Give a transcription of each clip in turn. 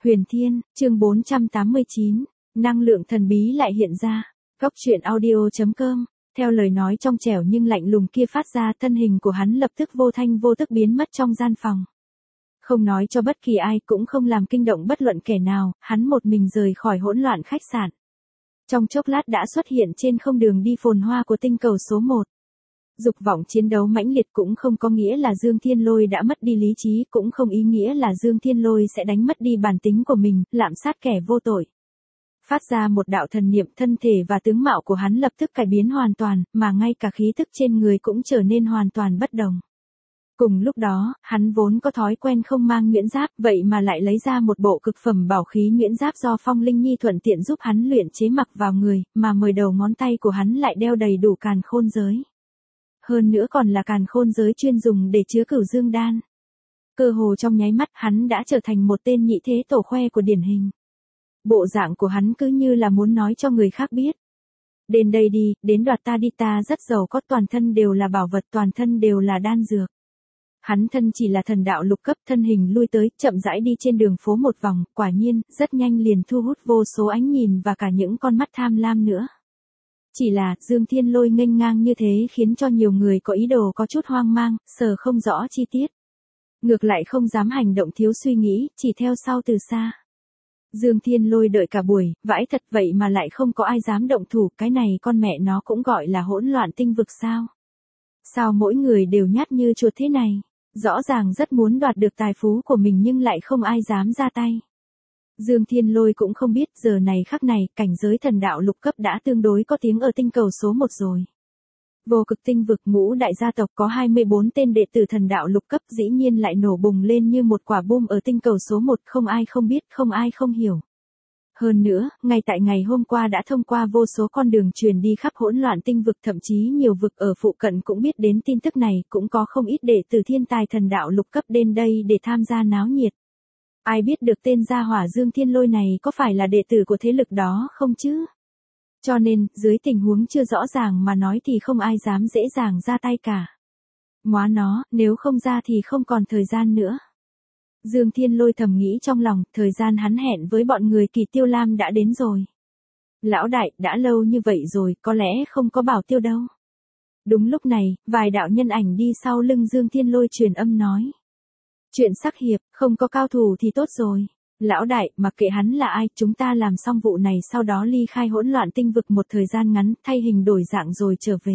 Huyền Thiên, chương 489, năng lượng thần bí lại hiện ra. Góc truyện audio.com, theo lời nói trong trẻo nhưng lạnh lùng kia phát ra, thân hình của hắn lập tức vô thanh vô tức biến mất trong gian phòng. Không nói cho bất kỳ ai, cũng không làm kinh động bất luận kẻ nào, hắn một mình rời khỏi hỗn loạn khách sạn. Trong chốc lát đã xuất hiện trên không đường đi phồn hoa của tinh cầu số 1. Dục vọng chiến đấu mãnh liệt cũng không có nghĩa là Dương Thiên Lôi đã mất đi lý trí, cũng không ý nghĩa là Dương Thiên Lôi sẽ đánh mất đi bản tính của mình, lạm sát kẻ vô tội. Phát ra một đạo thần niệm, thân thể và tướng mạo của hắn lập tức cải biến hoàn toàn, mà ngay cả khí tức trên người cũng trở nên hoàn toàn bất đồng. Cùng lúc đó, hắn vốn có thói quen không mang nhuyễn giáp, vậy mà lại lấy ra một bộ cực phẩm bảo khí nhuyễn giáp do Phong Linh Nhi thuận tiện giúp hắn luyện chế mặc vào người, mà 10 đầu ngón tay của hắn lại đeo đầy đủ càn khôn giới. Hơn nữa còn là càn khôn giới chuyên dùng để chứa cửu dương đan. Cơ hồ trong nháy mắt hắn đã trở thành một tên nhị thế tổ khoe của điển hình. Bộ dạng của hắn cứ như là muốn nói cho người khác biết. Đến đây đi, đến đoạt ta đi, ta rất giàu có, toàn thân đều là bảo vật, toàn thân đều là đan dược. Hắn thân chỉ là thần đạo lục cấp, thân hình lui tới, chậm rãi đi trên đường phố một vòng, quả nhiên, rất nhanh liền thu hút vô số ánh nhìn và cả những con mắt tham lam nữa. Chỉ là, Dương Thiên Lôi nghênh ngang như thế khiến cho nhiều người có ý đồ có chút hoang mang, sờ không rõ chi tiết. Ngược lại không dám hành động thiếu suy nghĩ, chỉ theo sau từ xa. Dương Thiên Lôi đợi cả buổi, vãi thật vậy mà lại không có ai dám động thủ, cái này con mẹ nó cũng gọi là hỗn loạn tinh vực sao? Sao mỗi người đều nhát như chuột thế này? Rõ ràng rất muốn đoạt được tài phú của mình nhưng lại không ai dám ra tay. Dương Thiên Lôi cũng không biết giờ này khắc này, cảnh giới thần đạo lục cấp đã tương đối có tiếng ở tinh cầu số 1 rồi. Vô cực tinh vực ngũ đại gia tộc có 24 tên đệ tử thần đạo lục cấp dĩ nhiên lại nổ bùng lên như một quả bom ở tinh cầu số 1, không ai không biết, không ai không hiểu. Hơn nữa, ngay tại ngày hôm qua đã thông qua vô số con đường truyền đi khắp hỗn loạn tinh vực, thậm chí nhiều vực ở phụ cận cũng biết đến tin tức này, cũng có không ít đệ tử thiên tài thần đạo lục cấp đến đây để tham gia náo nhiệt. Ai biết được tên gia hỏa Dương Thiên Lôi này có phải là đệ tử của thế lực đó không chứ? Cho nên, dưới tình huống chưa rõ ràng mà nói thì không ai dám dễ dàng ra tay cả. Móa nó, nếu không ra thì không còn thời gian nữa. Dương Thiên Lôi thầm nghĩ trong lòng, thời gian hắn hẹn với bọn người Kỳ Tiêu Lam đã đến rồi. Lão đại, đã lâu như vậy rồi, có lẽ không có bảo tiêu đâu. Đúng lúc này, vài đạo nhân ảnh đi sau lưng Dương Thiên Lôi truyền âm nói. Chuyện sắc hiệp, không có cao thủ thì tốt rồi. Lão đại, mặc kệ hắn là ai, chúng ta làm xong vụ này sau đó ly khai hỗn loạn tinh vực một thời gian ngắn, thay hình đổi dạng rồi trở về.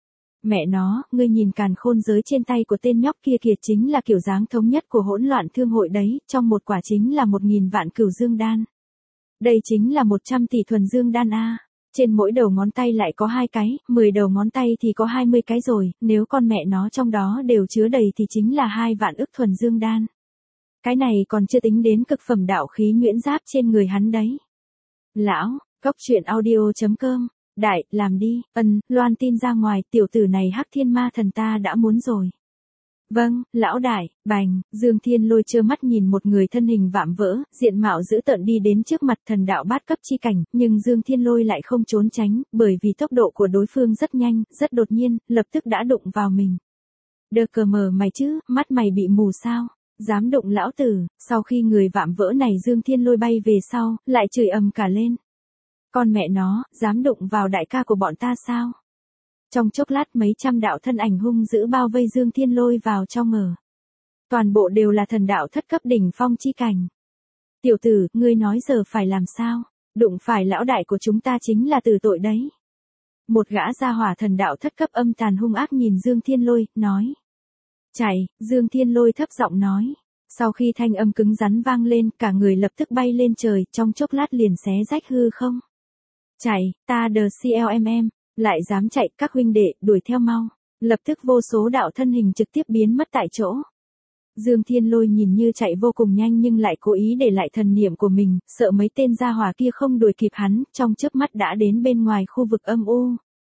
Mẹ nó, ngươi nhìn càn khôn giới trên tay của tên nhóc kia kìa, chính là kiểu dáng thống nhất của hỗn loạn thương hội đấy, trong một quả chính là 1000 vạn cửu dương đan. Đây chính là 100 tỷ thuần dương đan a. Trên mỗi đầu ngón tay lại có 2 cái, 10 đầu ngón tay thì có 20 cái rồi, nếu con mẹ nó trong đó đều chứa đầy thì chính là 2 vạn ức thuần dương đan. Cái này còn chưa tính đến cực phẩm đạo khí nhuyễn giáp trên người hắn đấy. Lão, góc truyện audio.com, đại, làm đi, loan tin ra ngoài, tiểu tử này Hắc Thiên Ma Thần ta đã muốn rồi. Vâng, lão đại, bành, Dương Thiên Lôi trơ mắt nhìn một người thân hình vạm vỡ, diện mạo dữ tợn đi đến trước mặt thần đạo bát cấp chi cảnh, nhưng Dương Thiên Lôi lại không trốn tránh, bởi vì tốc độ của đối phương rất nhanh, rất đột nhiên, lập tức đã đụng vào mình. Đờ cờ mờ mày chứ, mắt mày bị mù sao? Dám đụng lão tử, sau khi người vạm vỡ này Dương Thiên Lôi bay về sau, lại chửi ầm cả lên. Con mẹ nó, dám đụng vào đại ca của bọn ta sao? Trong chốc lát mấy trăm đạo thân ảnh hung dữ bao vây Dương Thiên Lôi vào trong ở. Toàn bộ đều là thần đạo thất cấp đỉnh phong chi cảnh. Tiểu tử, ngươi nói giờ phải làm sao? Đụng phải lão đại của chúng ta chính là tử tội đấy. Một gã gia hỏa thần đạo thất cấp âm tàn hung ác nhìn Dương Thiên Lôi, nói. Chạy, Dương Thiên Lôi thấp giọng nói. Sau khi thanh âm cứng rắn vang lên, cả người lập tức bay lên trời, trong chốc lát liền xé rách hư không. Chạy, ta đờ CLMM, lại dám chạy, các huynh đệ, đuổi theo mau. Lập tức vô số đạo thân hình trực tiếp biến mất tại chỗ. Dương Thiên Lôi nhìn như chạy vô cùng nhanh nhưng lại cố ý để lại thần niệm của mình, sợ mấy tên gia hỏa kia không đuổi kịp hắn, trong chớp mắt đã đến bên ngoài khu vực âm u.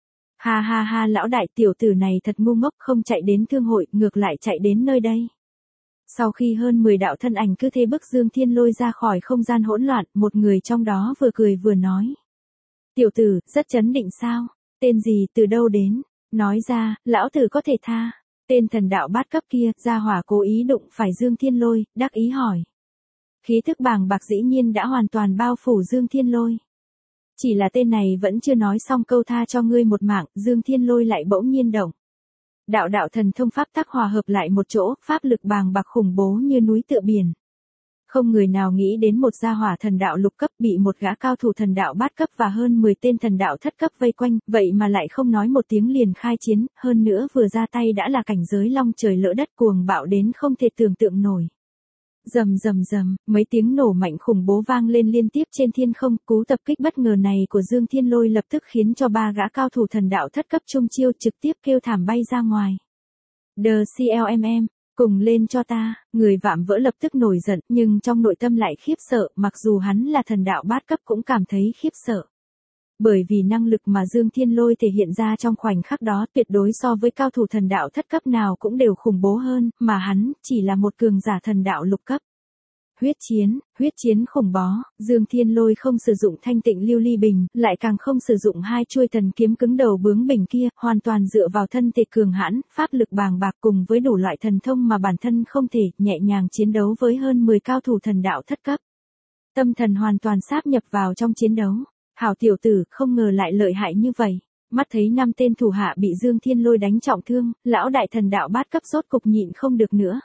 Ha ha ha, lão đại, tiểu tử này thật ngu ngốc, không chạy đến thương hội, ngược lại chạy đến nơi đây. Sau khi hơn 10 đạo thân ảnh cứ thế bức Dương Thiên Lôi ra khỏi không gian hỗn loạn, một người trong đó vừa cười vừa nói. Tiểu tử, rất chấn định sao? Tên gì, từ đâu đến? Nói ra, lão tử có thể tha. Tên thần đạo bát cấp kia, gia hỏa cố ý đụng phải Dương Thiên Lôi, đắc ý hỏi. Khí thức bàng bạc dĩ nhiên đã hoàn toàn bao phủ Dương Thiên Lôi. Chỉ là tên này vẫn chưa nói xong câu tha cho ngươi một mạng, Dương Thiên Lôi lại bỗng nhiên động. Đạo đạo thần thông pháp tắc hòa hợp lại một chỗ, pháp lực bàng bạc khủng bố như núi tựa biển. Không người nào nghĩ đến một gia hỏa thần đạo lục cấp bị một gã cao thủ thần đạo bát cấp và hơn 10 tên thần đạo thất cấp vây quanh, vậy mà lại không nói một tiếng liền khai chiến, hơn nữa vừa ra tay đã là cảnh giới long trời lỡ đất cuồng bạo đến không thể tưởng tượng nổi. Rầm rầm rầm, mấy tiếng nổ mạnh khủng bố vang lên liên tiếp trên thiên không, cú tập kích bất ngờ này của Dương Thiên Lôi lập tức khiến cho ba gã cao thủ thần đạo thất cấp chung chiêu trực tiếp kêu thảm bay ra ngoài. The CLMM, cùng lên cho ta, người vạm vỡ lập tức nổi giận, nhưng trong nội tâm lại khiếp sợ, mặc dù hắn là thần đạo bát cấp cũng cảm thấy khiếp sợ. Bởi vì năng lực mà Dương Thiên Lôi thể hiện ra trong khoảnh khắc đó tuyệt đối so với cao thủ thần đạo thất cấp nào cũng đều khủng bố hơn, mà hắn chỉ là một cường giả thần đạo lục cấp. Huyết chiến khủng bó, Dương Thiên Lôi không sử dụng thanh tịnh lưu ly bình, lại càng không sử dụng hai chuôi thần kiếm cứng đầu bướng bỉnh kia, hoàn toàn dựa vào thân thể cường hãn, pháp lực bàng bạc cùng với đủ loại thần thông mà bản thân không thể, nhẹ nhàng chiến đấu với hơn 10 cao thủ thần đạo thất cấp. Tâm thần hoàn toàn sáp nhập vào trong chiến đấu. Hảo tiểu tử, không ngờ lại lợi hại như vậy. Mắt thấy 5 tên thủ hạ bị Dương Thiên Lôi đánh trọng thương, lão đại thần đạo bát cấp rốt cục nhịn không được nữa.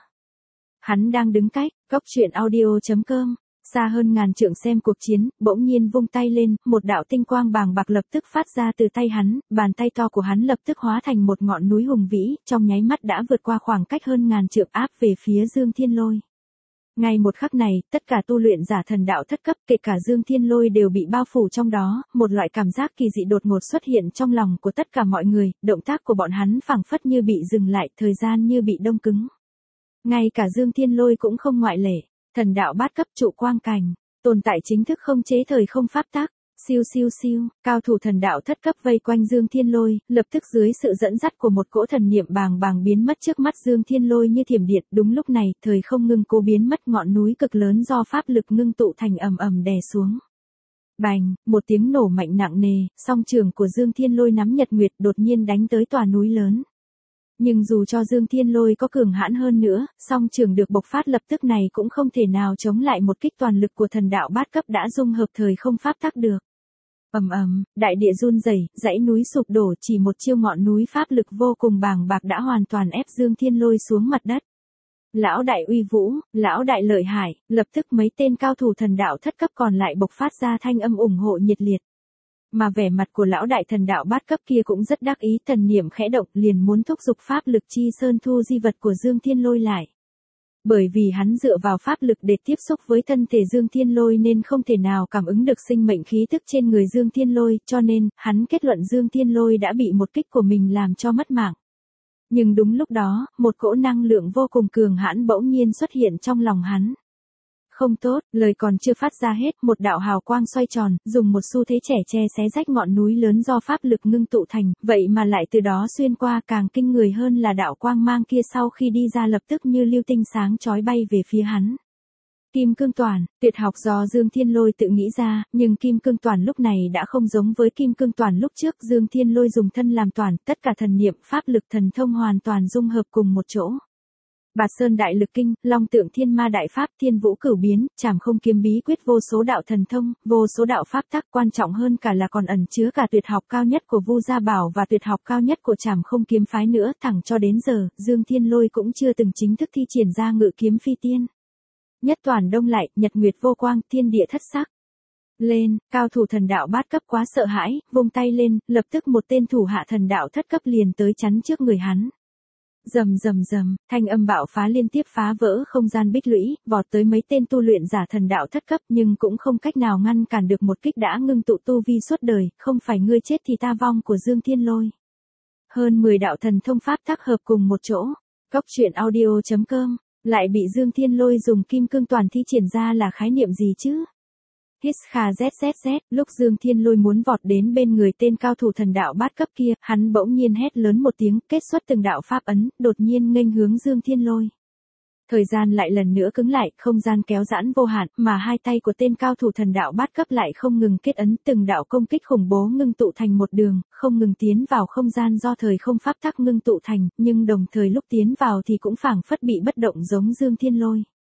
Hắn đang đứng cách, góc truyện audio.com, xa hơn ngàn trượng xem cuộc chiến, bỗng nhiên vung tay lên, một đạo tinh quang bàng bạc lập tức phát ra từ tay hắn, bàn tay to của hắn lập tức hóa thành một ngọn núi hùng vĩ, trong nháy mắt đã vượt qua khoảng cách hơn ngàn trượng áp về phía Dương Thiên Lôi. Ngay một khắc này, tất cả tu luyện giả thần đạo thất cấp kể cả Dương Thiên Lôi đều bị bao phủ trong đó, một loại cảm giác kỳ dị đột ngột xuất hiện trong lòng của tất cả mọi người, động tác của bọn hắn phảng phất như bị dừng lại, thời gian như bị đông cứng. Ngay cả Dương Thiên Lôi cũng không ngoại lệ, thần đạo bát cấp trụ quang cảnh, tồn tại chính thức không chế thời không pháp tắc. Siêu siêu siêu, cao thủ thần đạo thất cấp vây quanh Dương Thiên Lôi, lập tức dưới sự dẫn dắt của một cỗ thần niệm bàng bàng biến mất trước mắt Dương Thiên Lôi như thiểm điện, đúng lúc này, thời không ngưng cố biến mất ngọn núi cực lớn do pháp lực ngưng tụ thành ầm ầm đè xuống. Bành, một tiếng nổ mạnh nặng nề, song trường của Dương Thiên Lôi nắm nhật nguyệt đột nhiên đánh tới tòa núi lớn. Nhưng dù cho Dương Thiên Lôi có cường hãn hơn nữa, song trường được bộc phát lập tức này cũng không thể nào chống lại một kích toàn lực của thần đạo bát cấp đã dung hợp thời không pháp tắc được. Ầm ầm, đại địa run rẩy, dãy núi sụp đổ, chỉ một chiêu ngọn núi pháp lực vô cùng bàng bạc đã hoàn toàn ép Dương Thiên Lôi xuống mặt đất. Lão đại uy vũ, lão đại lợi hại, lập tức mấy tên cao thủ thần đạo thất cấp còn lại bộc phát ra thanh âm ủng hộ nhiệt liệt. Mà vẻ mặt của lão đại thần đạo bát cấp kia cũng rất đắc ý, thần niệm khẽ động liền muốn thúc giục pháp lực chi sơn thu di vật của Dương Thiên Lôi lại. Bởi vì hắn dựa vào pháp lực để tiếp xúc với thân thể Dương Thiên Lôi nên không thể nào cảm ứng được sinh mệnh khí tức trên người Dương Thiên Lôi, cho nên, hắn kết luận Dương Thiên Lôi đã bị một kích của mình làm cho mất mạng. Nhưng đúng lúc đó, một cỗ năng lượng vô cùng cường hãn bỗng nhiên xuất hiện trong lòng hắn. Không tốt, lời còn chưa phát ra hết, một đạo hào quang xoay tròn, dùng một xu thế trẻ che xé rách ngọn núi lớn do pháp lực ngưng tụ thành, vậy mà lại từ đó xuyên qua, càng kinh người hơn là đạo quang mang kia sau khi đi ra lập tức như lưu tinh sáng chói bay về phía hắn. Kim cương toàn, tuyệt học do Dương Thiên Lôi tự nghĩ ra, nhưng kim cương toàn lúc này đã không giống với kim cương toàn lúc trước, Dương Thiên Lôi dùng thân làm toàn, tất cả thần niệm, pháp lực thần thông hoàn toàn dung hợp cùng một chỗ. Bạt Sơn Đại Lực Kinh, Long Tượng Thiên Ma Đại Pháp, Thiên Vũ Cửu Biến, Trảm Không Kiếm Bí Quyết, vô số đạo thần thông, vô số đạo pháp tắc, quan trọng hơn cả là còn ẩn chứa cả tuyệt học cao nhất của Vu Gia Bảo và tuyệt học cao nhất của Trảm Không Kiếm phái nữa, thẳng cho đến giờ, Dương Thiên Lôi cũng chưa từng chính thức thi triển ra Ngự Kiếm Phi Tiên. Nhất toàn đông lại, nhật nguyệt vô quang, thiên địa thất sắc. Lên, cao thủ thần đạo bát cấp quá sợ hãi, vung tay lên, lập tức một tên thủ hạ thần đạo thất cấp liền tới chắn trước người hắn. Rầm rầm rầm, thanh âm bạo phá liên tiếp phá vỡ không gian bích lũy, vọt tới mấy tên tu luyện giả thần đạo thất cấp nhưng cũng không cách nào ngăn cản được một kích đã ngưng tụ tu vi suốt đời, không phải ngươi chết thì ta vong của Dương Thiên Lôi. Hơn 10 đạo thần thông pháp tác hợp cùng một chỗ, góc truyện audio.com, lại bị Dương Thiên Lôi dùng kim cương toàn thi triển ra là khái niệm gì chứ? Hít kha zzz, lúc Dương Thiên Lôi muốn vọt đến bên người tên cao thủ thần đạo bát cấp kia, hắn bỗng nhiên hét lớn một tiếng, kết xuất từng đạo pháp ấn, đột nhiên nghênh hướng Dương Thiên Lôi. Thời gian lại lần nữa cứng lại, không gian kéo giãn vô hạn, mà hai tay của tên cao thủ thần đạo bát cấp lại không ngừng kết ấn, từng đạo công kích khủng bố ngưng tụ thành một đường, không ngừng tiến vào không gian do thời không pháp tắc ngưng tụ thành, nhưng đồng thời lúc tiến vào thì cũng phảng phất bị bất động giống Dương Thiên Lôi.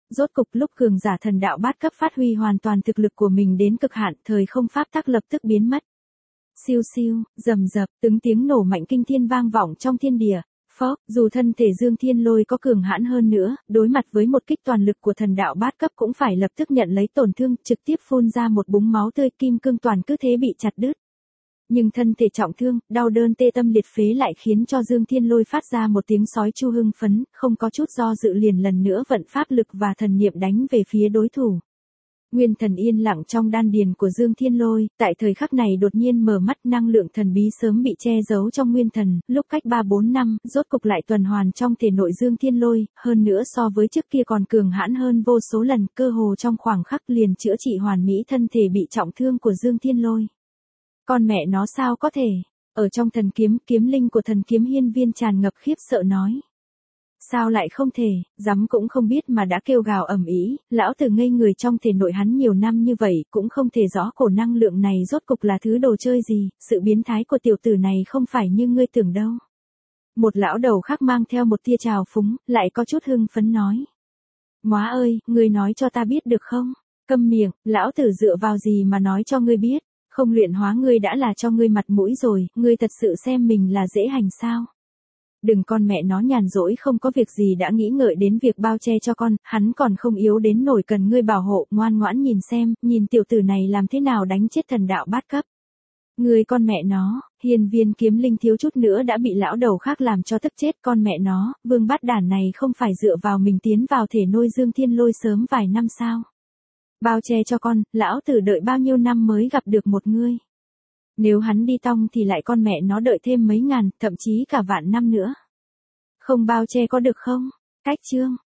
Rốt cục lúc cường giả thần đạo bát cấp phát huy hoàn toàn thực lực của mình đến cực hạn, thời không pháp tắc lập tức biến mất. Siêu siêu, rầm rập, tiếng nổ mạnh kinh thiên vang vọng trong thiên địa. Phốc, dù thân thể Dương Thiên Lôi có cường hãn hơn nữa, đối mặt với một kích toàn lực của thần đạo bát cấp cũng phải lập tức nhận lấy tổn thương, trực tiếp phun ra một búng máu tươi, kim cương toàn cứ thế bị chặt đứt. Nhưng thân thể trọng thương, đau đớn tê tâm liệt phế lại khiến cho Dương Thiên Lôi phát ra một tiếng sói chu hưng phấn, không có chút do dự liền lần nữa vận pháp lực và thần niệm đánh về phía đối thủ. Nguyên thần yên lặng trong đan điền của Dương Thiên Lôi, tại thời khắc này đột nhiên mở mắt, năng lượng thần bí sớm bị che giấu trong nguyên thần, lúc cách 3-4 năm, rốt cục lại tuần hoàn trong thể nội Dương Thiên Lôi, hơn nữa so với trước kia còn cường hãn hơn vô số lần, cơ hồ trong khoảng khắc liền chữa trị hoàn mỹ thân thể bị trọng thương của Dương Thiên Lôi. Con mẹ nó sao có thể? Ở trong thần kiếm, kiếm linh của thần kiếm hiên viên tràn ngập khiếp sợ nói. Sao lại không thể, dám cũng không biết mà đã kêu gào ầm ĩ, lão tử ngây người trong thể nội hắn nhiều năm như vậy, cũng không thể rõ cổ năng lượng này rốt cục là thứ đồ chơi gì, sự biến thái của tiểu tử này không phải như ngươi tưởng đâu. Một lão đầu khác mang theo một tia trào phúng, lại có chút hưng phấn nói. Móa ơi, ngươi nói cho ta biết được không? Câm miệng, lão tử dựa vào gì mà nói cho ngươi biết, không luyện hóa ngươi đã là cho ngươi mặt mũi rồi, ngươi thật sự xem mình là dễ hành sao? Đừng con mẹ nó nhàn rỗi không có việc gì đã nghĩ ngợi đến việc bao che cho con, hắn còn không yếu đến nổi cần ngươi bảo hộ, ngoan ngoãn nhìn xem, nhìn tiểu tử này làm thế nào đánh chết thần đạo bát cấp. Ngươi con mẹ nó, hiên viên kiếm linh thiếu chút nữa đã bị lão đầu khác làm cho tức chết, con mẹ nó, vương bát đản này không phải dựa vào mình tiến vào thể nôi Dương Thiên Lôi sớm vài năm sao. Bao che cho con, lão tử đợi bao nhiêu năm mới gặp được một ngươi. Nếu hắn đi tong thì lại con mẹ nó đợi thêm mấy ngàn, thậm chí cả vạn năm nữa. Không bao che có được không? Cách chương.